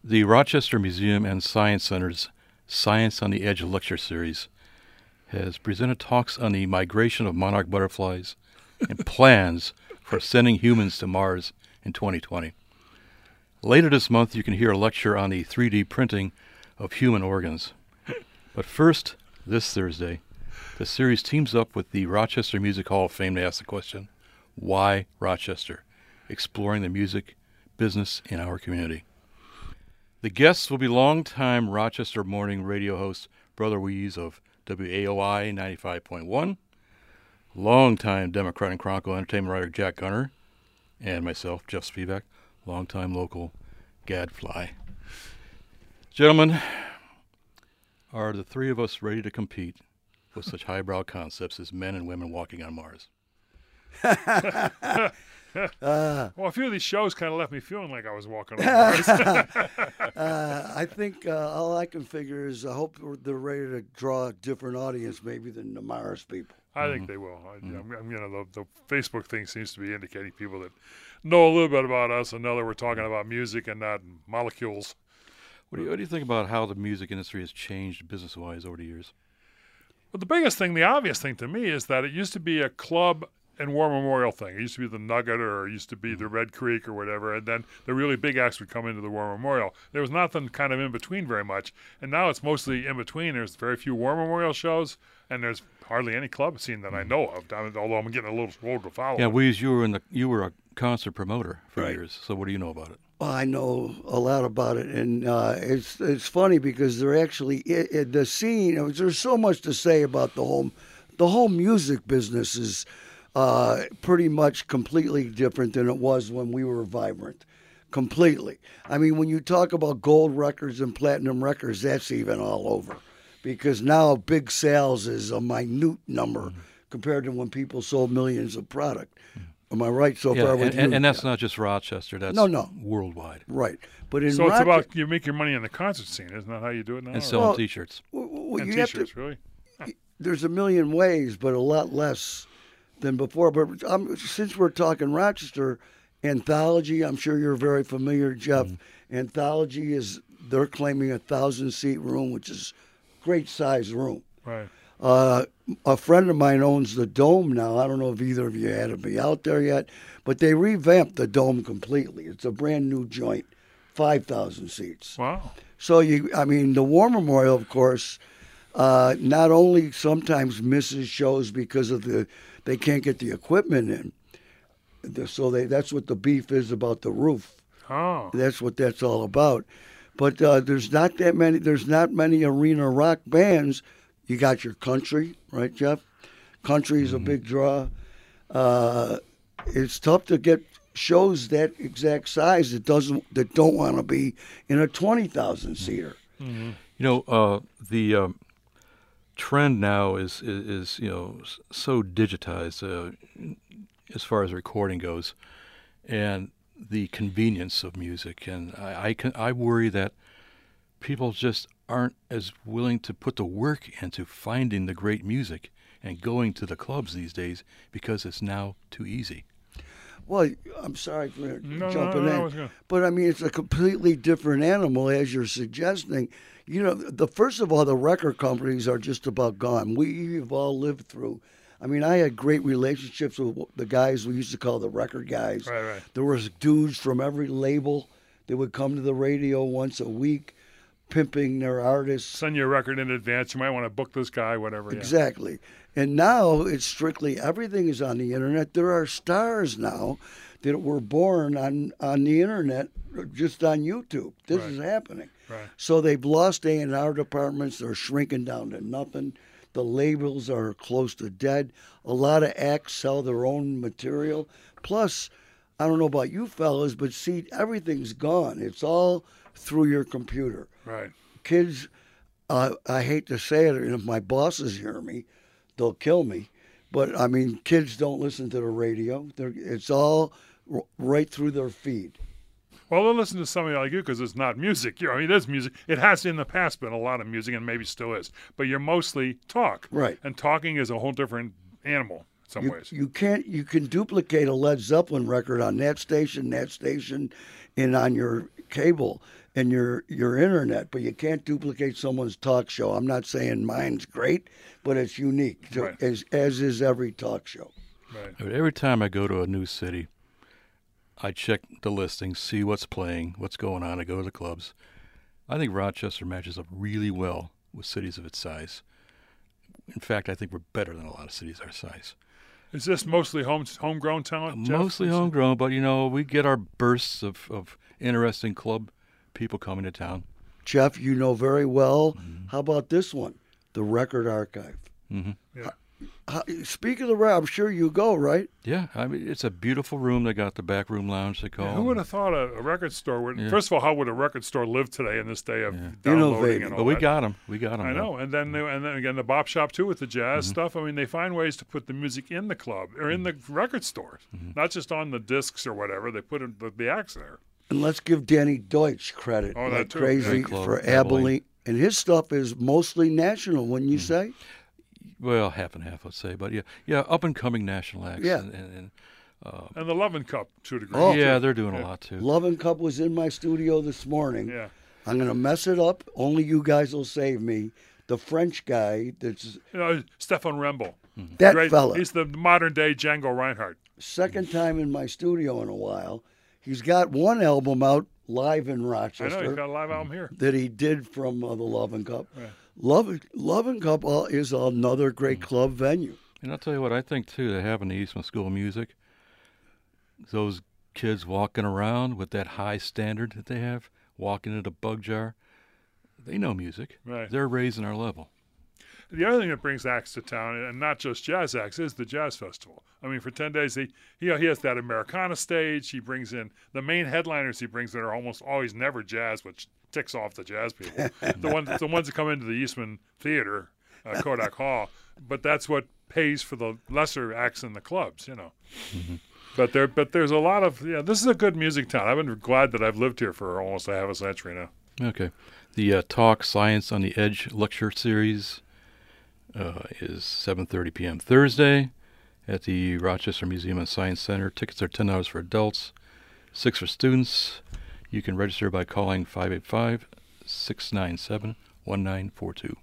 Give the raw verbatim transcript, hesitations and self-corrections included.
The Rochester Museum and Science Center's Science on the Edge lecture series has presented talks on the migration of monarch butterflies and plans for sending humans to Mars in twenty twenty. Later this month, you can hear a lecture on the three D printing of human organs. But first, this Thursday, the series teams up with the Rochester Music Hall of Fame to ask the question, why Rochester? Exploring the music business in our community. The guests will be longtime Rochester morning radio host Brother Weeze of W A O I ninety-five point one, longtime Democrat and Chronicle entertainment writer Jack Gunner, and myself, Jeff Spivak, longtime local gadfly. Gentlemen, are the three of us ready to compete with such highbrow concepts as men and women walking on Mars? Uh, well, a few of these shows kind of left me feeling like I was walking on Mars. uh, I think uh, all I can figure is I hope they're ready to draw a different audience maybe than the Mars people. I think they will. I, mm-hmm. I'm, you know, the, the Facebook thing seems to be indicating people that know a little bit about us and know that we're talking about music and not molecules. What do you, what do you think about how the music industry has changed business-wise over the years? Well, the biggest thing, the obvious thing to me, is that it used to be a club and War Memorial thing. It used to be the Nugget, or it used to be the Red Creek or whatever, and then the really big acts would come into the War Memorial. There was nothing kind of in between very much, and now it's mostly in between. There's very few War Memorial shows, and there's hardly any club scene that I know of, although I'm getting a little old to follow. Yeah, Weeze, you were in the you were a concert promoter for right. years, so what do you know about it? Well, I know a lot about it, and uh, it's it's funny because they're actually it, it, the scene. There's so much to say about the whole the whole music business is uh, pretty much completely different than it was when we were vibrant. Completely. I mean, when you talk about gold records and platinum records, that's even all over, because now big sales is a minute number mm-hmm. compared to when people sold millions of product. Mm-hmm. Am I right so yeah, far with and, you? And, and that's not just Rochester. That's no, no. worldwide. Right. But in so it's Rochester, about you make your money in the concert scene. Isn't that how you do it now? And selling well, T-shirts. Well, and you T-shirts, have to, really? Huh. There's a million ways, but a lot less than before. But um, since we're talking Rochester, Anthology, I'm sure you're very familiar, Jeff. Mm-hmm. Anthology is, they're claiming a thousand-seat room, which is great size room. Right. Uh, a friend of mine owns the Dome now. I don't know if either of you had to be out there yet, but they revamped the Dome completely. It's a brand new joint, five thousand seats. Wow. So, you, I mean, the War Memorial, of course, uh, not only sometimes misses shows because of the, they can't get the equipment in. So they, that's what the beef is about the roof. Oh. That's what that's all about. But uh, there's not that many, there's not many arena rock bands. You got your country, right, Jeff? Country is mm-hmm. a big draw. Uh, it's tough to get shows that exact size that doesn't that don't want to be in a twenty thousand seater. Mm-hmm. You know, uh, the um, trend now is, is is you know so digitized uh, as far as recording goes, and the convenience of music, and I I, can, I worry that people just aren't as willing to put the work into finding the great music and going to the clubs these days because it's now too easy. Well, I'm sorry for no, jumping no, no, in, no, but I mean, it's a completely different animal, as you're suggesting. You know, the first of all, the record companies are just about gone. We've all lived through. I mean, I had great relationships with the guys we used to call the record guys. Right, right. There was dudes from every label that would come to the radio once a week, pimping their artists. Send you a record in advance. You might want to book this guy, whatever. Exactly. Yeah. And now it's strictly everything is on the internet. There are stars now that were born on, on the internet, just on YouTube. This right. is happening. Right. So they've lost A and R departments. They're shrinking down to nothing. The labels are close to dead. A lot of acts sell their own material. Plus, I don't know about you fellas, but see, everything's gone. It's all through your computer. Right. Kids, uh, I hate to say it, and if my bosses hear me, they'll kill me. But, I mean, kids don't listen to the radio. They're, it's all r- right through their feed. Well, they'll listen to somebody like you because it's not music. You know, I mean, it is music. It has in the past been a lot of music, and maybe still is. But you're mostly talk. Right. And talking is a whole different animal in some you, ways. You can't. You can duplicate a Led Zeppelin record on that station, that station, and on your cable. and your your internet, but you can't duplicate someone's talk show. I'm not saying mine's great, but it's unique, to, Right. as as is every talk show. Right. But every time I go to a new city, I check the listings, see what's playing, what's going on. I go to the clubs. I think Rochester matches up really well with cities of its size. In fact, I think we're better than a lot of cities our size. Is this mostly home homegrown talent? Jeff? Mostly homegrown, but you know, we get our bursts of, of interesting club people coming to town. Jeff, you know very well. How about this one? The Record Archive. Mm-hmm. Yeah. How, speak of the record, I'm sure you go, right? Yeah, I mean, it's a beautiful room. They got the back room lounge, they call Yeah, it. who would have thought a, a record store would? Yeah. First of all, how would a record store live today in this day of Yeah. downloading Innovating. and all But we that? got them. We got them. I know, and then they, and then again the bop shop too with the jazz Mm-hmm. stuff. I mean, they find ways to put the music in the club or in the record stores, Mm-hmm. not just on the discs or whatever. They put it, the, the acts there. And let's give Danny Deutsch credit, Oh, that like too. crazy, Yeah. Club, for Abilene. Abilene. And his stuff is mostly national, wouldn't you say? Well, half and half, let's say. But yeah, yeah, up and coming national acts. Yeah. And, and, and, uh, And the Lovin' Cup to a degree. Oh. yeah, too. they're doing Yeah. a lot too. Love and Cup was in my studio this morning. Yeah. I'm going to mess it up. Only you guys will save me. The French guy that's You know, Stefan Rembel. that Great. fella. He's the modern day Django Reinhardt. Second time in my studio in a while. He's got one album out live in I know Rochester he's got a live album here. that he did from uh, the Love and Cup. Right. Love, Love and Cup uh, is another great club venue. And I'll tell you what, I think too, they have in the Eastman School of Music, those kids walking around with that high standard that they have, walking into the bug jar, they know music. Right. They're raising our level. The other thing that brings acts to town, and not just jazz acts, is the jazz festival. I mean, for ten days, he he, he has that Americana stage. He brings in the main headliners. He brings in are almost always never jazz, which ticks off the jazz people. the ones the ones that come into the Eastman Theater, uh, Kodak Hall. But that's what pays for the lesser acts in the clubs, you know. Mm-hmm. But there, but there's a lot of yeah. This is a good music town. I've been glad that I've lived here for almost a half a century now. Okay. The uh, Talk Science on the Edge lecture series uh, is seven thirty p.m. Thursday at the Rochester Museum and Science Center. Tickets are ten dollars for adults, six for students. You can register by calling five eight five, six nine seven, one nine four two.